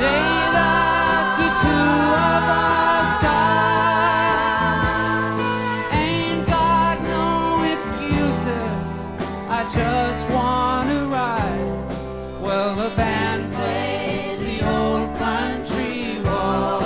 day that the two of us die. Ain't got no excuses, I just wanna ride. Well, the band plays the old country waltz.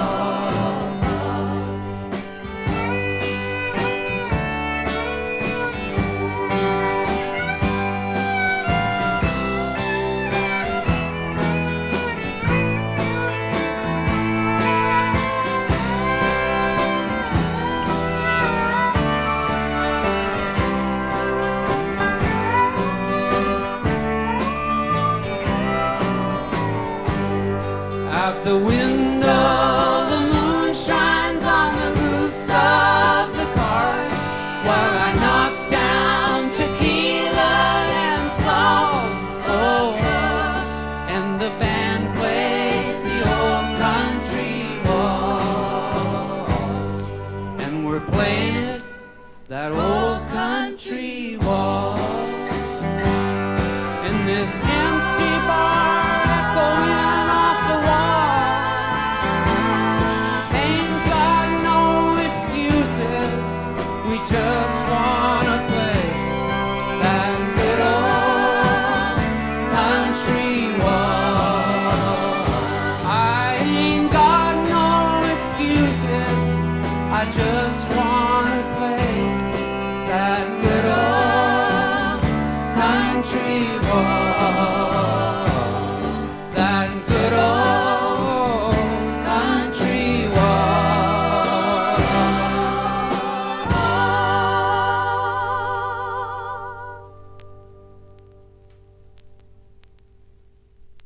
Out the window, the moon shines on the roofs of the cars, while I knock down tequila and salt. Oh, and the band plays the old country waltz, and we're playing it, that old country waltz, in this empty bar echoing off the wall. Ain't got no excuses, we just wanna play that good old country waltz. I ain't got no excuses, I just wanna play that good old country waltz.